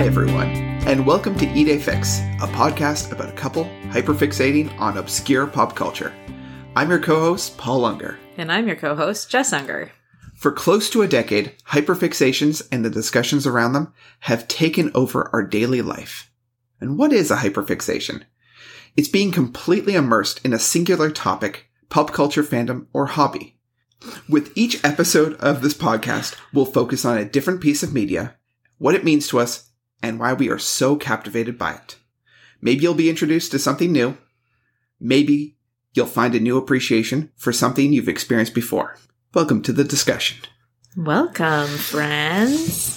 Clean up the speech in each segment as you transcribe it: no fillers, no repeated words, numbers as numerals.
Hi, everyone, and welcome to Eat a Fix, a podcast about a couple hyperfixating on obscure pop culture. I'm your co-host, Paul Unger. And I'm your co-host, Jess Unger. For close to a decade, hyperfixations and the discussions around them have taken over our daily life. And what is a hyperfixation? It's being completely immersed in a singular topic, pop culture fandom, or hobby. With each episode of this podcast, we'll focus on a different piece of media, what it means to us, and why we are so captivated by it. Maybe you'll be introduced to something new. Maybe you'll find a new appreciation for something you've experienced before. Welcome to the discussion. Welcome, friends.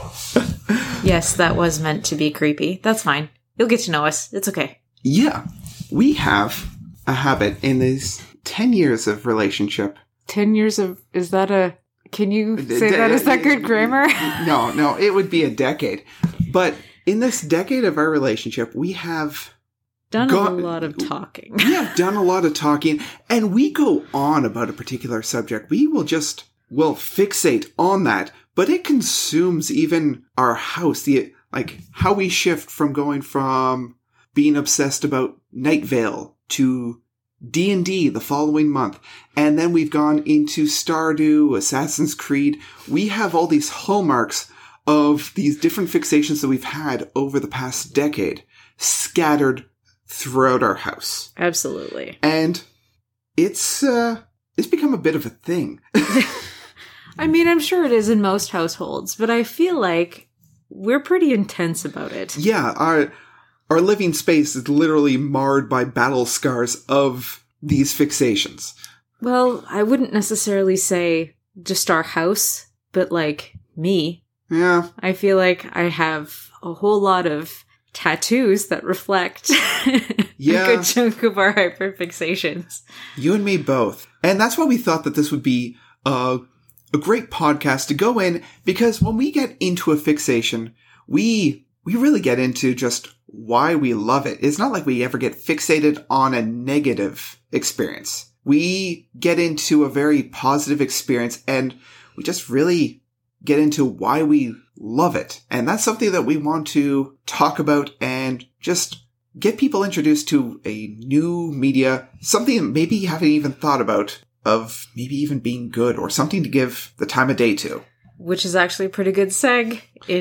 Yes, that was meant to be creepy. That's fine. You'll get to know us. It's okay. Yeah. We have a habit in these 10 years of relationship. 10 years of... Is that a... Can you say that? Is that good grammar? No, it would be a decade. But in this decade of our relationship, we have... done a lot of talking. We have done a lot of talking, and we go on about a particular subject. We will fixate on that, but it consumes even our house. How we shift from going from being obsessed about Night Vale to D&D the following month, and then we've gone into Stardew, Assassin's Creed. We have all these hallmarks of these different fixations that we've had over the past decade scattered throughout our house. Absolutely. And it's become a bit of a thing. I mean, I'm sure it is in most households, but I feel like we're pretty intense about it. Yeah, our living space is literally marred by battle scars of these fixations. Well, I wouldn't necessarily say just our house, but like me. Yeah. I feel like I have a whole lot of tattoos that reflect a good chunk of our hyperfixations. You and me both. And that's why we thought that this would be a great podcast to go in, because when we get into a fixation, we really get into just why we love it. It's not like we ever get fixated on a negative experience. We get into a very positive experience, and we just really get into why we love it. And that's something that we want to talk about and just get people introduced to a new media, something that maybe you haven't even thought about, of maybe even being good, or something to give the time of day to. Which is actually a pretty good seg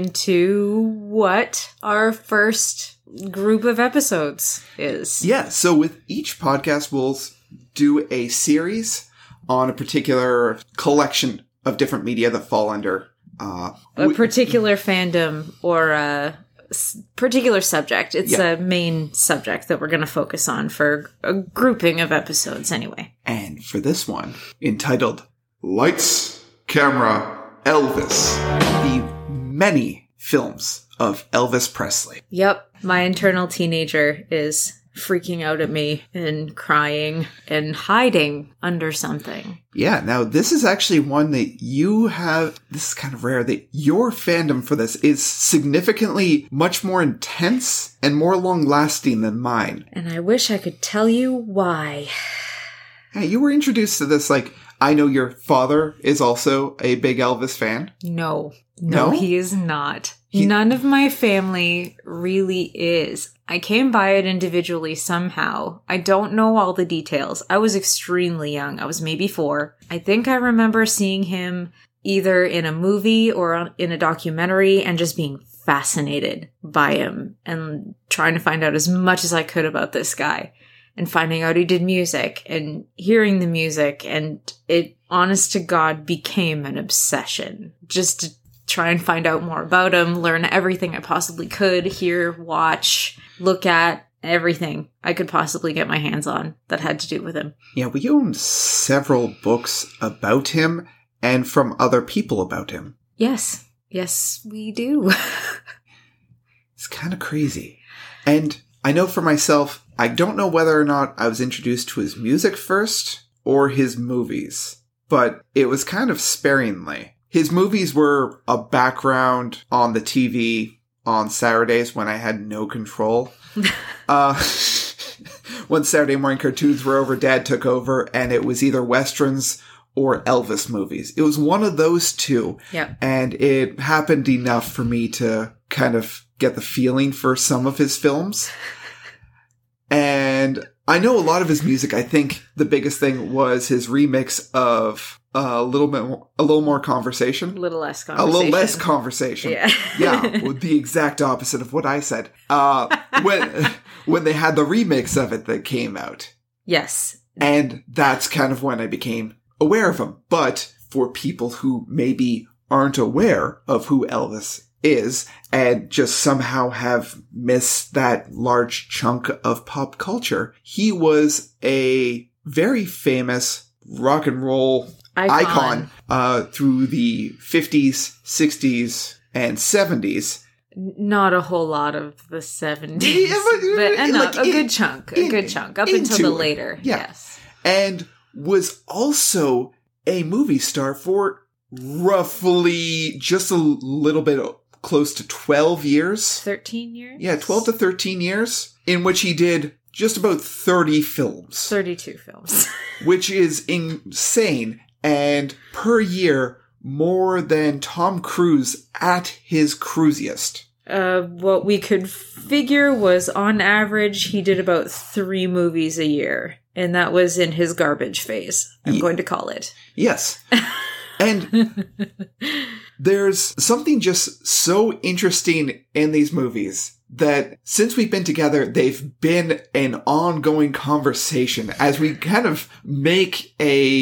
into what our first group of episodes is. Yeah, so with each podcast, we'll do a series on a particular collection of different media that fall under a particular fandom or a particular subject. It's a main subject that we're going to focus on for a grouping of episodes anyway. And for this one, entitled Lights, Camera, Elvis, the many films of Elvis Presley. Yep. My internal teenager is freaking out at me and crying and hiding under something. Yeah, now this is actually one that you have, this is kind of rare, that your fandom for this is significantly much more intense and more long-lasting than mine. And I wish I could tell you why. Hey, you were introduced to this, I know your father is also a big Elvis fan. No, he is not. None of my family really is. I came by it individually somehow. I don't know all the details. I was extremely young. I was maybe 4. I think I remember seeing him either in a movie or in a documentary and just being fascinated by him and trying to find out as much as I could about this guy. And finding out he did music and hearing the music, and it, honest to God, became an obsession. Just to try and find out more about him, learn everything I possibly could, hear, watch, look at, everything I could possibly get my hands on that had to do with him. Yeah, we own several books about him and from other people about him. Yes, we do. It's kind of crazy. And I know for myself, I don't know whether or not I was introduced to his music first or his movies, but it was kind of sparingly. His movies were a background on the TV on Saturdays when I had no control. When Saturday morning cartoons were over, Dad took over, and it was either Westerns or Elvis movies. It was one of those two. Yeah. And it happened enough for me to kind of get the feeling for some of his films. And I know a lot of his music. I think the biggest thing was his remix of a little more conversation. A little less conversation. A little less conversation. Yeah. Yeah. The exact opposite of what I said. When they had the remix of it that came out. Yes. And that's kind of when I became aware of him. But for people who maybe aren't aware of who Elvis is and just somehow have missed that large chunk of pop culture, he was a very famous rock and roll icon through the 50s, 60s, and 70s. Not a whole lot of the 70s, but a good chunk up until the later. Yeah. Yes. And was also a movie star for roughly just a little bit close to 12 years. 13 years? Yeah, 12 to 13 years, in which he did just about 30 films. 32 films. Which is insane. And per year, more than Tom Cruise at his cruisiest. What we could figure was, on average, he did about 3 movies a year. And that was in his garbage phase, I'm going to call it. Yes. And there's something just so interesting in these movies that since we've been together, they've been an ongoing conversation as we kind of make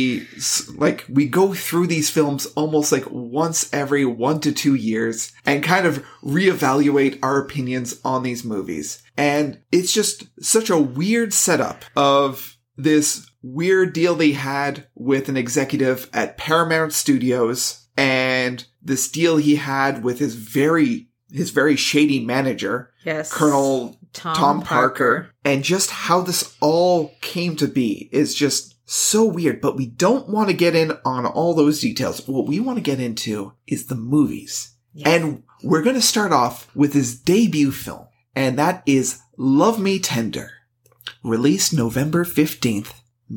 we go through these films almost like once every 1 to 2 years and kind of reevaluate our opinions on these movies. And it's just such a weird setup of this weird deal they had with an executive at Paramount Studios and this deal he had with his very shady manager, yes, Colonel Tom Parker, and just how this all came to be is just so weird, but we don't want to get in on all those details. What we want to get into is the movies. Yes. And we're going to start off with his debut film, and that is Love Me Tender, released November 15th,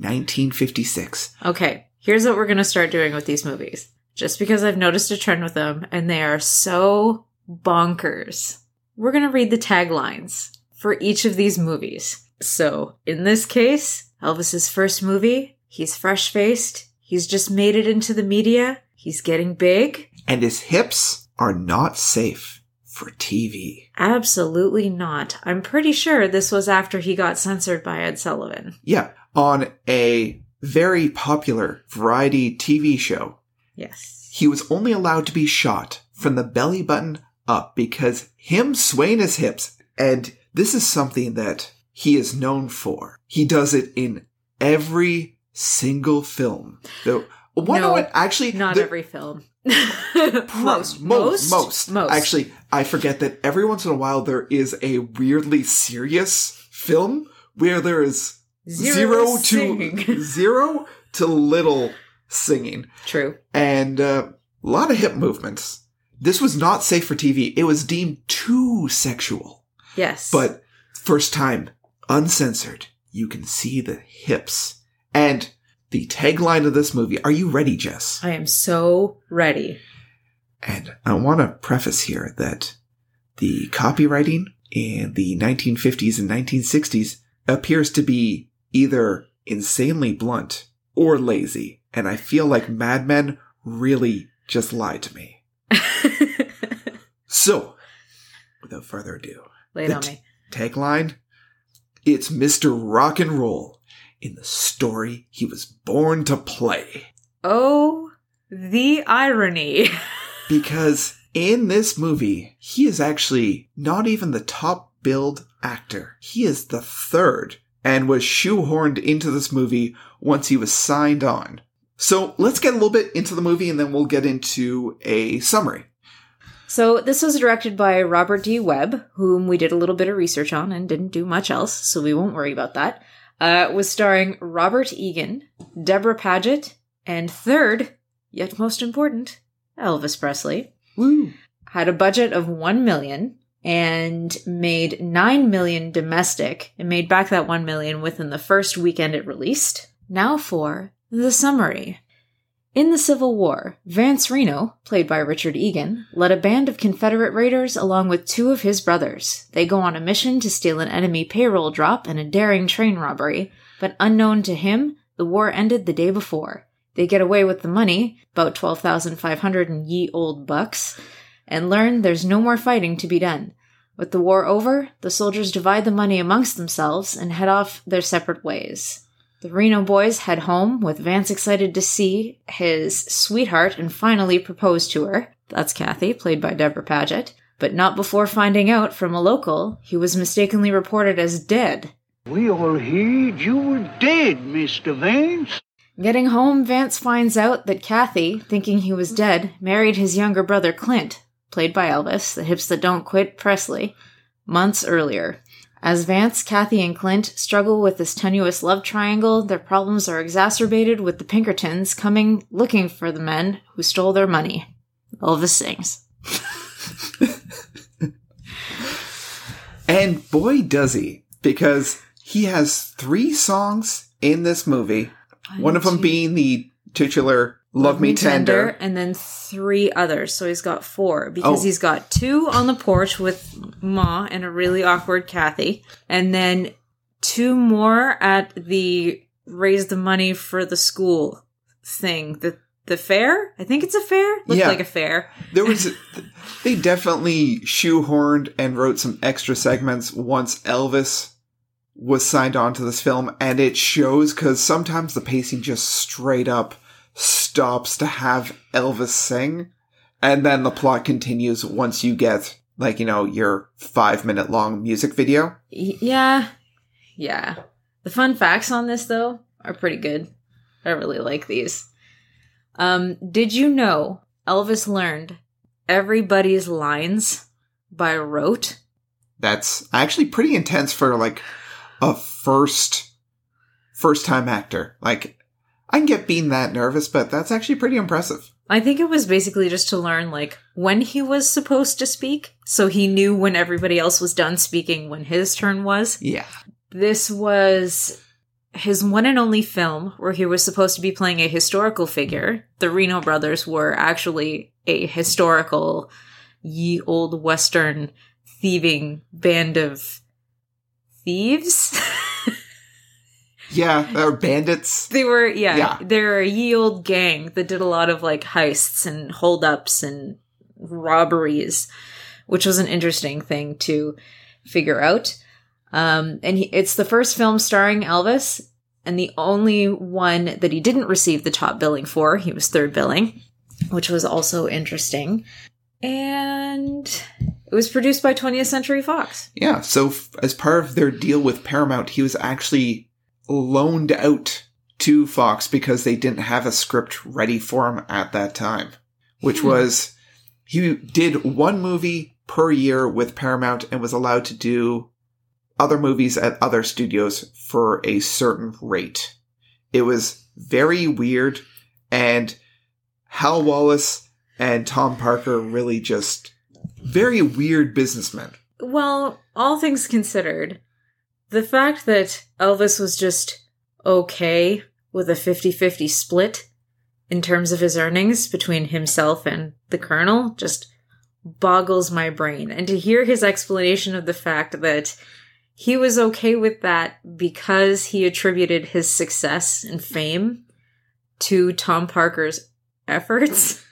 1956. Okay, here's what we're going to start doing with these movies. Just because I've noticed a trend with them, and they are so bonkers. We're going to read the taglines for each of these movies. So, in this case, Elvis's first movie, he's fresh-faced, he's just made it into the media, he's getting big. And his hips are not safe for TV. Absolutely not. I'm pretty sure this was after he got censored by Ed Sullivan. Yeah, on a very popular variety TV show. Yes. He was only allowed to be shot from the belly button up because him swaying his hips, and this is something that he is known for. He does it in every single film. Though, not every film. Most. Actually, I forget that every once in a while there is a weirdly serious film where there is zero to little singing. True. And a lot of hip movements. This was not safe for TV. It was deemed too sexual. Yes. But first time, uncensored, you can see the hips. And the tagline of this movie, are you ready, Jess? I am so ready. And I want to preface here that the copywriting in the 1950s and 1960s appears to be either insanely blunt or lazy. And I feel like Mad Men really just lied to me. So, without further ado, lay it on me. Tagline, it's Mr. Rock and Roll in the story he was born to play. Oh, the irony. Because in this movie, he is actually not even the top billed actor. He is the third and was shoehorned into this movie once he was signed on. So let's get a little bit into the movie and then we'll get into a summary. So this was directed by Robert D. Webb, whom we did a little bit of research on and didn't do much else, so we won't worry about that. Was starring Robert Egan, Deborah Paget, and third, yet most important, Elvis Presley. Woo! Had a budget of $1 million and made $9 million domestic and made back that $1 million within the first weekend it released. Now for the summary. In the Civil War, Vance Reno, played by Richard Egan, led a band of Confederate raiders along with 2 of his brothers. They go on a mission to steal an enemy payroll drop in a daring train robbery, but unknown to him, the war ended the day before. They get away with the money, about 12,500 in ye old bucks, and learn there's no more fighting to be done. With the war over, the soldiers divide the money amongst themselves and head off their separate ways. The Reno boys head home, with Vance excited to see his sweetheart and finally propose to her. That's Kathy, played by Deborah Paget. But not before finding out from a local he was mistakenly reported as dead. We all heard you were dead, Mr. Vance. Getting home, Vance finds out that Kathy, thinking he was dead, married his younger brother Clint, played by Elvis, the hips that don't quit Presley, months earlier. As Vance, Kathy, and Clint struggle with this tenuous love triangle, their problems are exacerbated with the Pinkertons coming looking for the men who stole their money. Elvis sings. And boy does he, because he has 3 songs in this movie. One of them being the titular Love Me Tender. And then 3 others. So he's got 4. Because he's got 2 on the porch with Ma and a really awkward Kathy. And then 2 more at the raise the money for the school thing. The fair? I think it's a fair. Looked like a fair. They definitely shoehorned and wrote some extra segments once Elvis was signed on to this film. And it shows because sometimes the pacing just straight up stops to have Elvis sing, and then the plot continues once you get, like, you know, your 5-minute long music video. Yeah. The fun facts on this, though, are pretty good. I really like these. Did you know Elvis learned everybody's lines by rote? That's actually pretty intense for, like, a first-time actor. Like, I can get being that nervous, but that's actually pretty impressive. I think it was basically just to learn, like, when he was supposed to speak, so he knew when everybody else was done speaking when his turn was. Yeah. This was his one and only film where he was supposed to be playing a historical figure. The Reno brothers were actually a historical, ye old Western thieving band of thieves. Yeah, they were bandits. They were, they're a ye old gang that did a lot of, like, heists and holdups and robberies, which was an interesting thing to figure out. It's the first film starring Elvis, and the only one that he didn't receive the top billing for. He was 3rd billing, which was also interesting. And it was produced by 20th Century Fox. Yeah, so as part of their deal with Paramount, he was actually loaned out to Fox because they didn't have a script ready for him at that time, which was, he did 1 movie per year with Paramount and was allowed to do other movies at other studios for a certain rate. It was very weird, and Hal Wallace and Tom Parker really just very weird businessmen. Well, all things considered, the fact that Elvis was just okay with a 50-50 split in terms of his earnings between himself and the Colonel just boggles my brain. And to hear his explanation of the fact that he was okay with that because he attributed his success and fame to Tom Parker's efforts,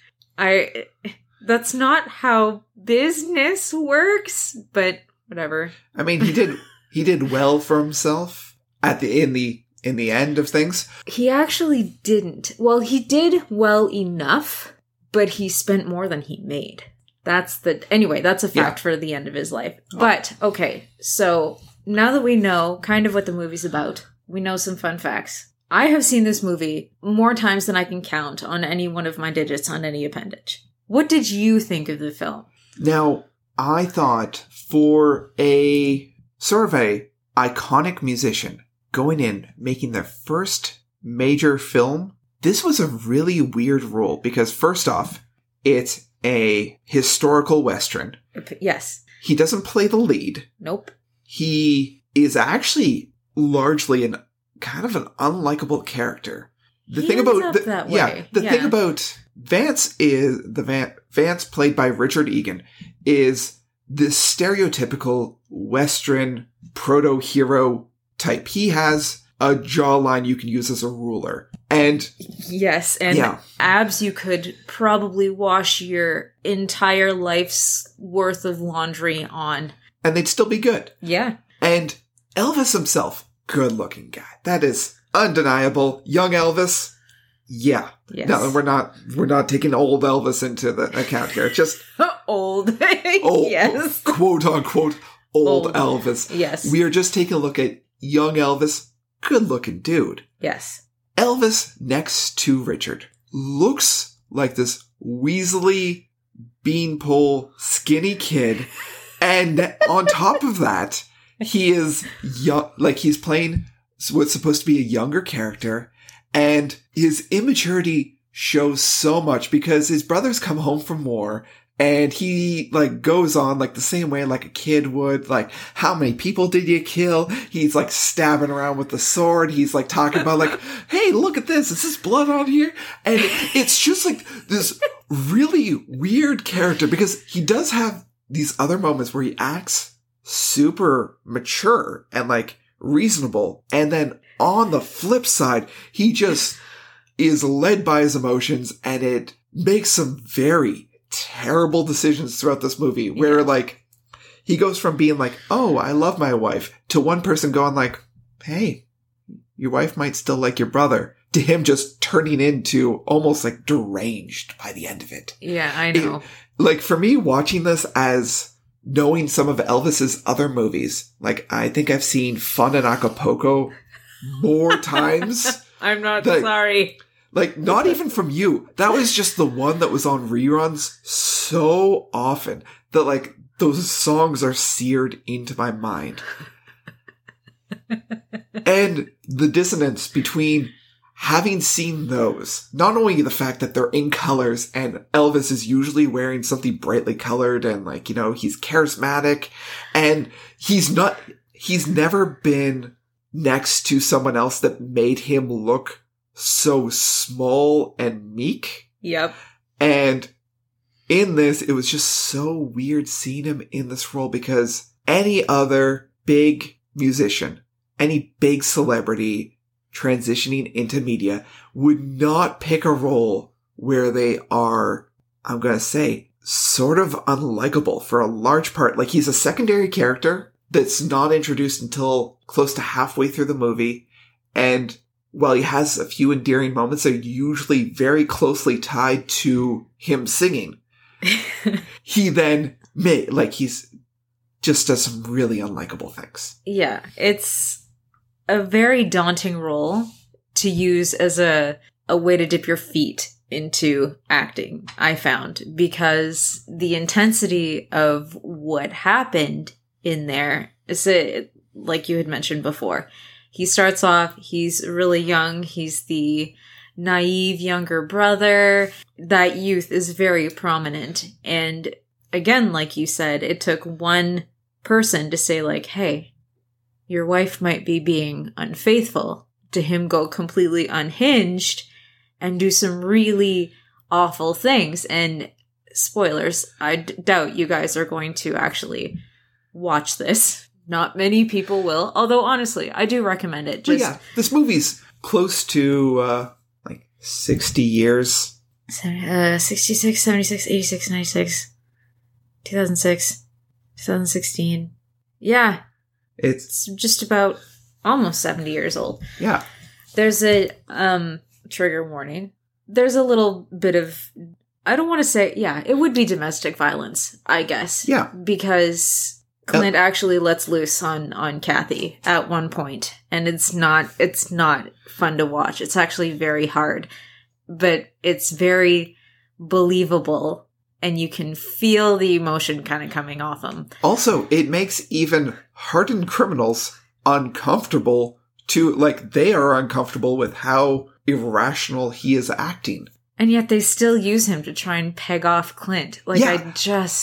that's not how business works, but whatever. I mean, he did well for himself in the end of things. He actually didn't. Well, he did well enough, but he spent more than he made. That's a fact for the end of his life. But, okay, so now that we know kind of what the movie's about, we know some fun facts. I have seen this movie more times than I can count on any one of my digits on any appendage. What did you think of the film? Now, I thought for a sort of a iconic musician going in, making their first major film, this was a really weird role because first off, it's a historical Western. Yes. He doesn't play the lead. Nope. He is actually largely kind of an unlikable character. The thing about thing about Vance Vance, played by Richard Egan, is this stereotypical Western proto-hero type. He has a jawline you can use as a ruler. And yes, and abs you could probably wash your entire life's worth of laundry on. And they'd still be good. Yeah. And Elvis himself, good-looking guy. That is undeniable. Young Elvis, yeah. Yes. No, we're not taking old Elvis into the account here. Just old. Yes. Quote unquote old Elvis. Yes. We are just taking a look at young Elvis, good-looking dude. Yes. Elvis next to Richard looks like this weaselly beanpole skinny kid. And on top of that, he is young, like he's playing what's supposed to be a younger character, and his immaturity shows so much because his brothers come home from war and he like goes on like the same way like a kid would, like, how many people did you kill? He's like stabbing around with the sword. He's like talking about like, hey, look at this. Is this blood on here? And it's just like this really weird character because he does have these other moments where he acts super mature and like reasonable. And then on the flip side, he just is led by his emotions, and it makes some very terrible decisions throughout this movie where like he goes from being like, oh, I love my wife, to one person going like, hey, your wife might still like your brother, to him just turning into almost like deranged by the end of it. Yeah, I know. Like for me, watching this as knowing some of Elvis's other movies, like I think I've seen Fun in Acapulco more times. I'm not sorry. Like, not even from you. That was just the one that was on reruns so often that, like, those songs are seared into my mind. And the dissonance between having seen those, not only the fact that they're in colors and Elvis is usually wearing something brightly colored and, like, you know, he's charismatic and he's never been next to someone else that made him look so small and meek. Yep. And in this, it was just so weird seeing him in this role because any other big musician, any big celebrity transitioning into media would not pick a role where they are, I'm going to say, sort of unlikable for a large part. Like, he's a secondary character that's not introduced until close to halfway through the movie. And while he has a few endearing moments, they're usually very closely tied to him singing. He then he's just does some really unlikable things. Yeah, it's a very daunting role to use as a way to dip your feet into acting, I found, because the intensity of what happened in there is, like you had mentioned before. He starts off, he's really young, he's the naive younger brother. That youth is very prominent. And again, like you said, it took one person to say like, hey, your wife might be being unfaithful, to him go completely unhinged and do some really awful things. And spoilers, I doubt you guys are going to actually watch this. Not many people will, although honestly, I do recommend it. This movie's close to, 60 years. 66, 76, 86, 96, 2006, 2016. Yeah. It's just about almost 70 years old. Yeah. There's a, trigger warning. There's a little bit of, I don't want to say, it would be domestic violence, I guess. Yeah. Because Clint actually lets loose on Kathy at one point, and it's not fun to watch. It's actually very hard, but it's very believable, and you can feel the emotion kind of coming off him. Also, it makes even hardened criminals uncomfortable they are uncomfortable with how irrational he is acting. And yet they still use him to try and peg off Clint.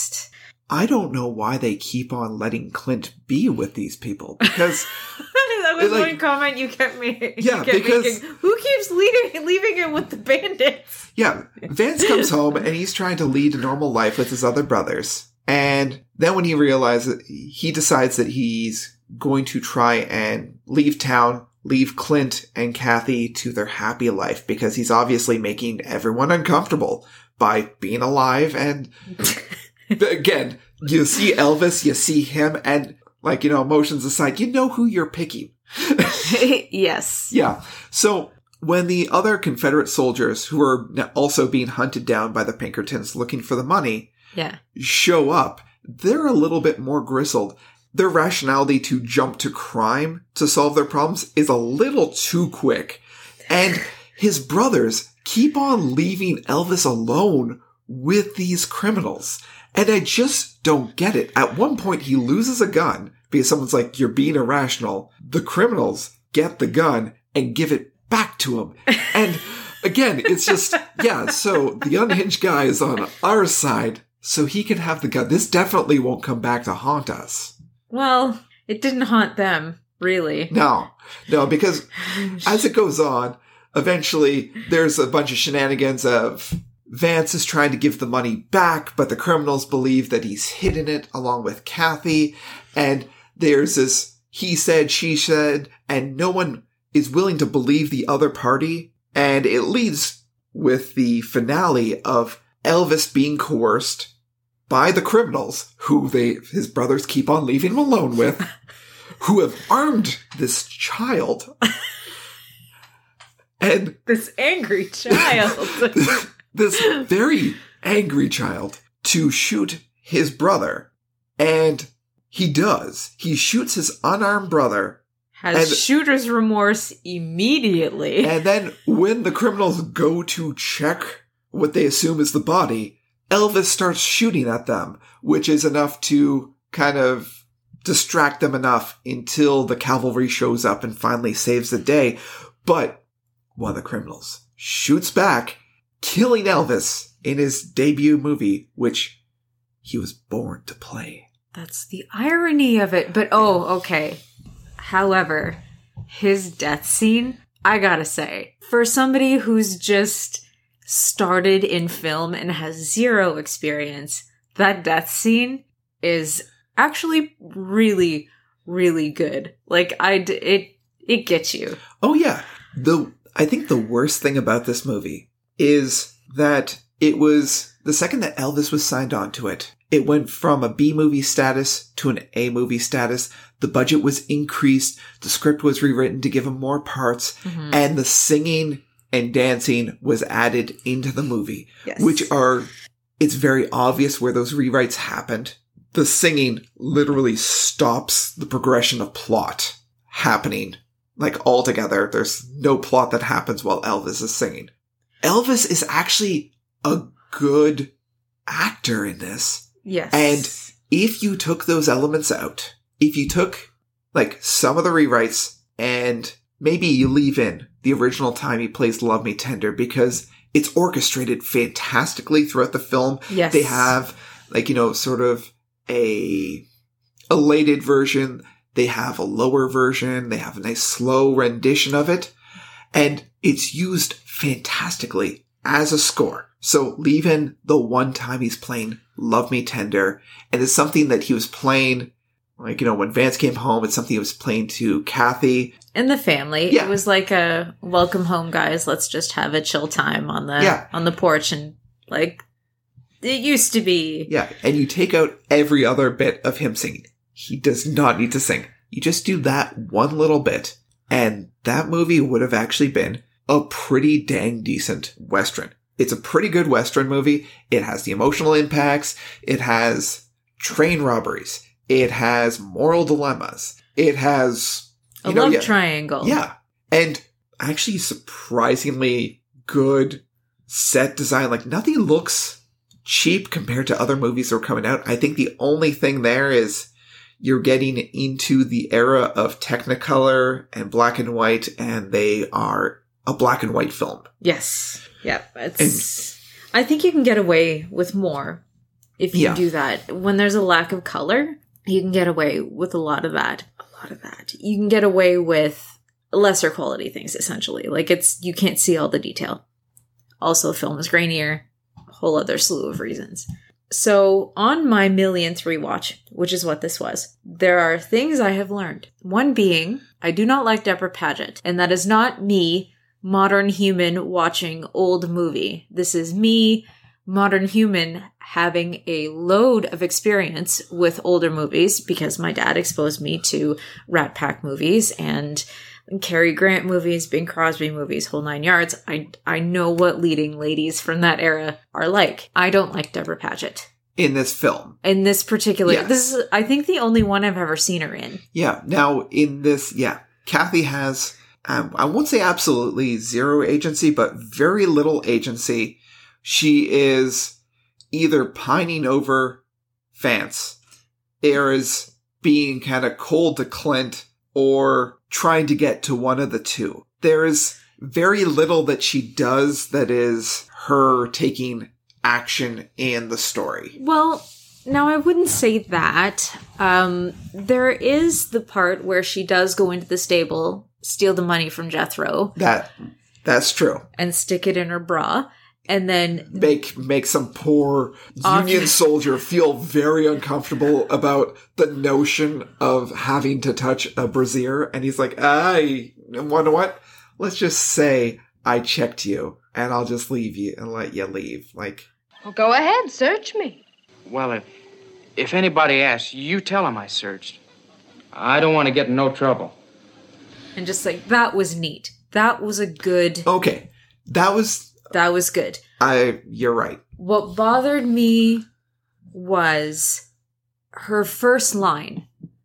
I don't know why they keep on letting Clint be with these people, because that was one comment you kept me. Yeah, because making. Who keeps leaving him with the bandits? Yeah, Vance comes home and he's trying to lead a normal life with his other brothers. And then when he realizes, he decides that he's going to try and leave town, leave Clint and Kathy to their happy life, because he's obviously making everyone uncomfortable by being alive. And again, you see Elvis, you see him, and emotions aside, you know who you're picking. Yes. Yeah. So when the other Confederate soldiers, who are also being hunted down by the Pinkertons looking for the money, show up, they're a little bit more grizzled. Their rationality to jump to crime to solve their problems is a little too quick. And his brothers keep on leaving Elvis alone with these criminals. And I just don't get it. At one point, he loses a gun because someone's like, you're being irrational. The criminals get the gun and give it back to him. And again, it's just, so the unhinged guy is on our side, so he can have the gun. This definitely won't come back to haunt us. Well, it didn't haunt them, really. No, because as it goes on, eventually there's a bunch of shenanigans of Vance is trying to give the money back, but the criminals believe that he's hidden it along with Kathy. And there's this he said, she said, and no one is willing to believe the other party. And it leads with the finale of Elvis being coerced by the criminals, who his brothers keep on leaving him alone with, who have armed this child. And this angry child. This very angry child to shoot his brother. And he does. He shoots his unarmed brother. Has shooter's remorse immediately. And then when the criminals go to check what they assume is the body, Elvis starts shooting at them, which is enough to kind of distract them enough until the cavalry shows up and finally saves the day. But one of the criminals shoots back, killing Elvis in his debut movie, which he was born to play. That's the irony of it. But, okay. However, his death scene, I gotta say, for somebody who's just started in film and has zero experience, that death scene is actually really, really good. Like, it gets you. Oh, yeah. I think the worst thing about this movie is that it was the second that Elvis was signed on to it, it went from a B movie status to an A movie status. The budget was increased. The script was rewritten to give him more parts. Mm-hmm. And the singing and dancing was added into the movie, which it's very obvious where those rewrites happened. The singing literally stops the progression of plot happening, like altogether. There's no plot that happens while Elvis is singing. Elvis is actually a good actor in this. Yes. And if you took those elements out, if you took like some of the rewrites and maybe you leave in the original time he plays Love Me Tender, because it's orchestrated fantastically throughout the film. Yes. They have sort of a elated version. They have a lower version. They have a nice slow rendition of it. And it's used fantastically as a score. So leave in the one time he's playing Love Me Tender. And it's something that he was playing, when Vance came home, it's something he was playing to Kathy. And the family. Yeah. It was like a welcome home, guys. Let's just have a chill time on the porch. And it used to be. Yeah. And you take out every other bit of him singing. He does not need to sing. You just do that one little bit. And that movie would have actually been a pretty dang decent Western. It's a pretty good Western movie. It has the emotional impacts. It has train robberies. It has moral dilemmas. It has a love triangle. Yeah. And actually surprisingly good set design. Like, nothing looks cheap compared to other movies that are coming out. I think the only thing there is you're getting into the era of Technicolor and black and white, and they are a black and white film. Yes. Yeah. I think you can get away with more if you do that. When there's a lack of color, you can get away with a lot of that. lot of that. You can get away with lesser quality things, essentially. Like, you can't see all the detail. Also, film is grainier. A whole other slew of reasons. So, on my millionth rewatch, which is what this was, there are things I have learned. One being, I do not like Deborah Paget. And that is not me, modern human, watching old movie. This is me, modern human, having a load of experience with older movies because my dad exposed me to Rat Pack movies and Cary Grant movies, Bing Crosby movies, whole 9 yards. I know what leading ladies from that era are like. I don't like Deborah Paget. In this film. In this particular... Yes. This is, I think, the only one I've ever seen her in. Yeah. Now, in this, Kathy has, I won't say absolutely zero agency, but very little agency. She is either pining over Vance, or is being kind of cold to Clint, or trying to get to one of the two. There is very little that she does that is her taking action in the story. Well, now I wouldn't say that. There is the part where she does go into the stable, steal the money from Jethro. That's true. And stick it in her bra. And then make some poor Union soldier feel very uncomfortable about the notion of having to touch a brassiere. And he's like, you know what? Let's just say I checked you and I'll just leave you and let you leave. Like, well, go ahead, search me. Well, if anybody asks, you tell them I searched. I don't want to get in no trouble. And just like, that was neat. That was a good... Okay. That was good. You're right. What bothered me was her first line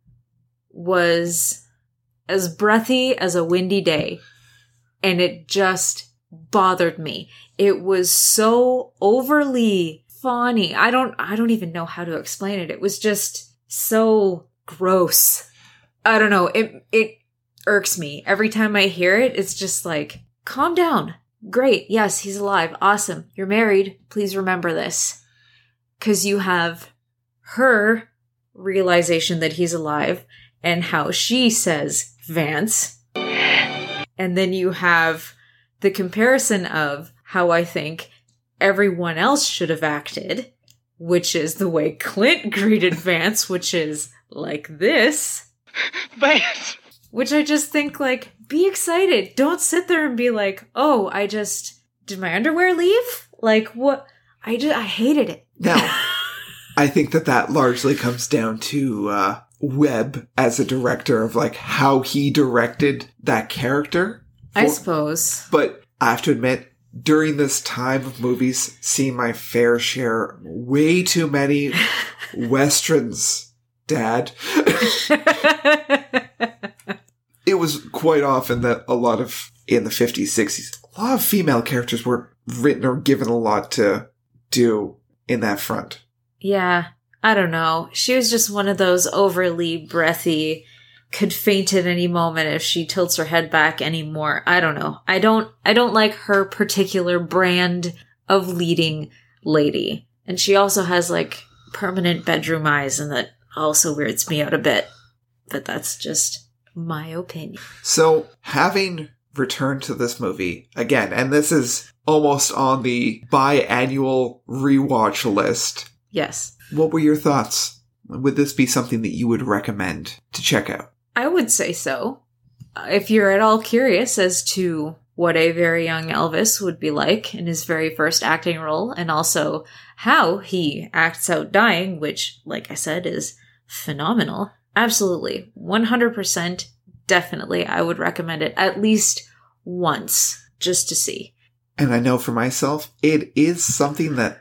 was as breathy as a windy day. And it just bothered me. It was so overly fawny. I don't even know how to explain it. It was just so gross. I don't know. It irks me. Every time I hear it, it's just like, calm down. Great. Yes, he's alive. Awesome. You're married. Please remember this. Because you have her realization that he's alive and how she says Vance. And then you have the comparison of how I think everyone else should have acted, which is the way Clint greeted Vance, which is like this. Vance! Which I just think, like, be excited. Don't sit there and be like, oh, did my underwear leave? Like, what? I hated it. Now, I think that largely comes down to Webb as a director of, like, how he directed that character. I suppose. But I have to admit, during this time of movies, seeing my fair share, way too many Westerns, Dad. It was quite often that in the 50s, 60s, a lot of female characters were written or given a lot to do in that front. Yeah, I don't know. She was just one of those overly breathy, could faint at any moment if she tilts her head back anymore. I don't know. I don't like her particular brand of leading lady. And she also has, like, permanent bedroom eyes, and that also weirds me out a bit. But that's just my opinion. So, having returned to this movie again, and this is almost on the biannual rewatch list. Yes. What were your thoughts? Would this be something that you would recommend to check out? I would say so. If you're at all curious as to what a very young Elvis would be like in his very first acting role, and also how he acts out dying, which, like I said, is phenomenal. Absolutely. 100%. Definitely. I would recommend it at least once just to see. And I know for myself, it is something that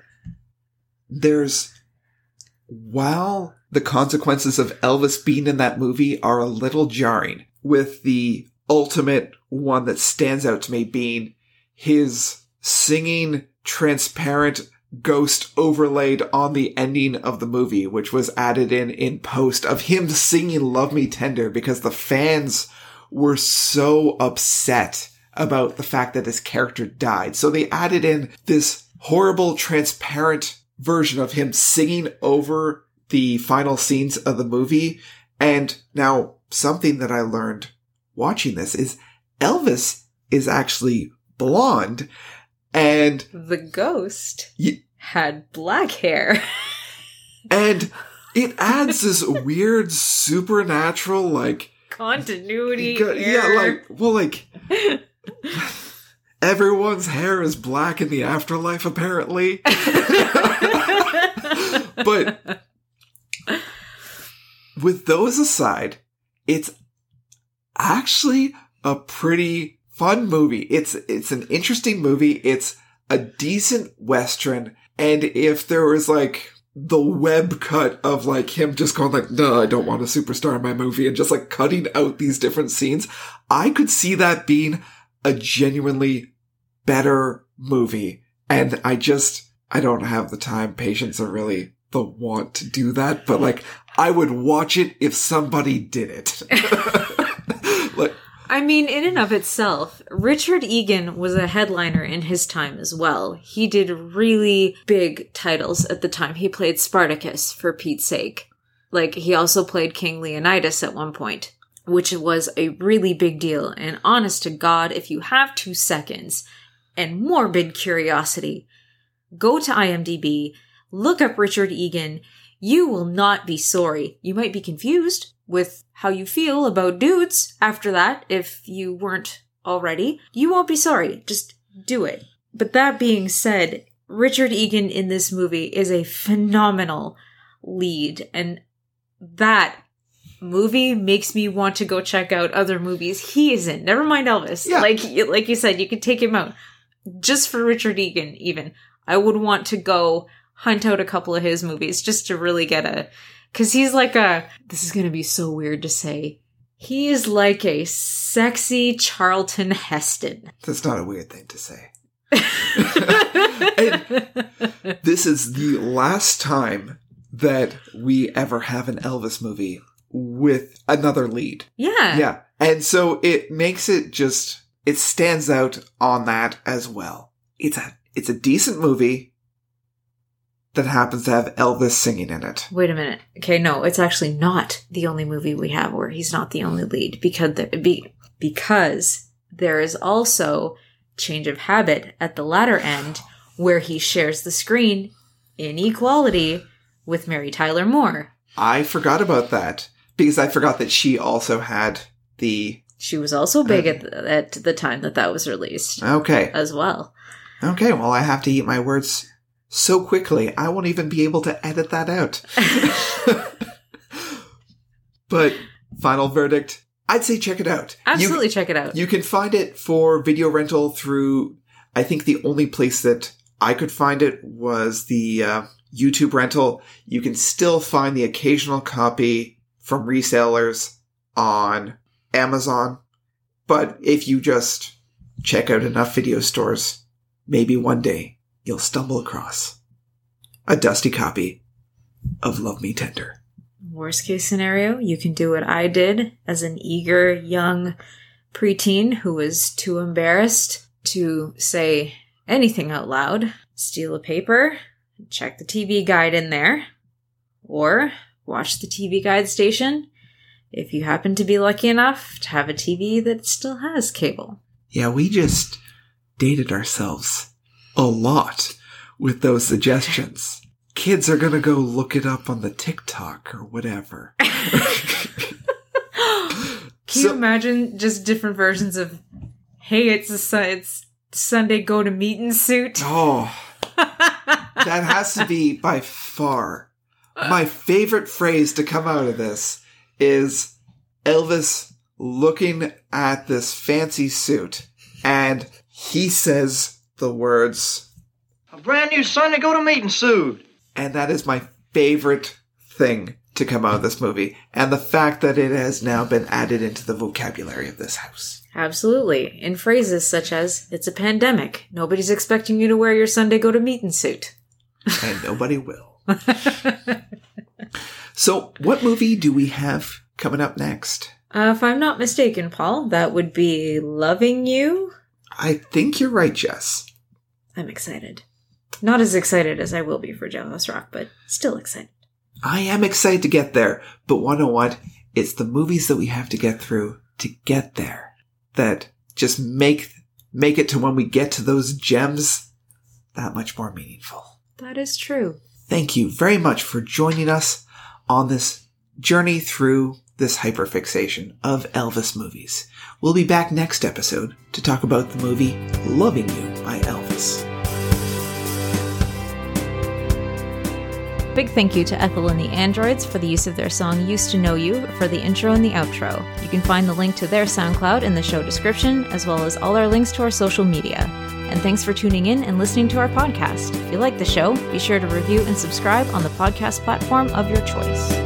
while the consequences of Elvis being in that movie are a little jarring, with the ultimate one that stands out to me being his singing transparent ghost overlaid on the ending of the movie, which was added in post, of him singing Love Me Tender because the fans were so upset about the fact that his character died. So they added in this horrible transparent version of him singing over the final scenes of the movie. And now something that I learned watching this is Elvis is actually blonde, and the ghost had black hair. And it adds this weird supernatural, like, continuity. Everyone's hair is black in the afterlife, apparently. But with those aside, it's actually a pretty fun movie. It's an interesting movie. It's a decent Western. And if there was like the web cut of like him just going like, no, I don't want a superstar in my movie, and just like cutting out these different scenes, I could see that being a genuinely better movie. And I don't have the time, patience, or really the want to do that, but like, I would watch it if somebody did it. I mean, in and of itself, Richard Egan was a headliner in his time as well. He did really big titles at the time. He played Spartacus, for Pete's sake. Like, he also played King Leonidas at one point, which was a really big deal. And honest to God, if you have 2 seconds and morbid curiosity, go to IMDb, look up Richard Egan. You will not be sorry. You might be confused with how you feel about dudes after that, if you weren't already. You won't be sorry. Just do it. But that being said, Richard Egan in this movie is a phenomenal lead, and that movie makes me want to go check out other movies he is in. Never mind Elvis. Yeah. Like you said, you could take him out. Just for Richard Egan, even. I would want to go hunt out a couple of his movies just to really get because he's like this is going to be so weird to say, he is like a sexy Charlton Heston. That's not a weird thing to say. And this is the last time that we ever have an Elvis movie with another lead. Yeah. Yeah. And so it makes it just, it stands out on that as well. It's a decent movie that happens to have Elvis singing in it. Wait a minute. Okay, no, it's actually not the only movie we have where he's not the only lead, because there is also Change of Habit at the latter end, where he shares the screen in equality with Mary Tyler Moore. I forgot about that, because I forgot that she also had She was also big at the time that was released. Okay. As well. Okay, well, I have to eat my words so quickly, I won't even be able to edit that out. But final verdict, I'd say check it out. Absolutely check it out. You can find it for video rental through, I think the only place that I could find it was the YouTube rental. You can still find the occasional copy from resellers on Amazon. But if you just check out enough video stores, maybe one day you'll stumble across a dusty copy of Love Me Tender. Worst case scenario, you can do what I did as an eager young preteen who was too embarrassed to say anything out loud. Steal a paper, check the TV guide in there, or watch the TV guide station if you happen to be lucky enough to have a TV that still has cable. Yeah, we just dated ourselves a lot with those suggestions. Kids are gonna go look it up on the TikTok or whatever. Can you imagine just different versions of, hey, it's Sunday, go to meeting suit? Oh, that has to be by far my favorite phrase to come out of this is Elvis looking at this fancy suit, and he says the words, A brand new Sunday go to meeting suit. And that is my favorite thing to come out of this movie. And the fact that it has now been added into the vocabulary of this house. Absolutely. In phrases such as, it's a pandemic. Nobody's expecting you to wear your Sunday go to meeting suit. And nobody will. So, what movie do we have coming up next? If I'm not mistaken, Paul, that would be Loving You. I think you're right, Jess. I'm excited. Not as excited as I will be for Jailhouse Rock, but still excited. I am excited to get there, but want to know what? It's the movies that we have to get through to get there that just make it to when we get to those gems that much more meaningful. That is true. Thank you very much for joining us on this journey through this hyperfixation of Elvis movies. We'll be back next episode to talk about the movie Loving You by Elvis. Big thank you to Ethel and the Androids for the use of their song Used to Know You for the intro and the outro. You can find the link to their SoundCloud in the show description, as well as all our links to our social media. And thanks for tuning in and listening to our podcast. If you like the show, be sure to review and subscribe on the podcast platform of your choice.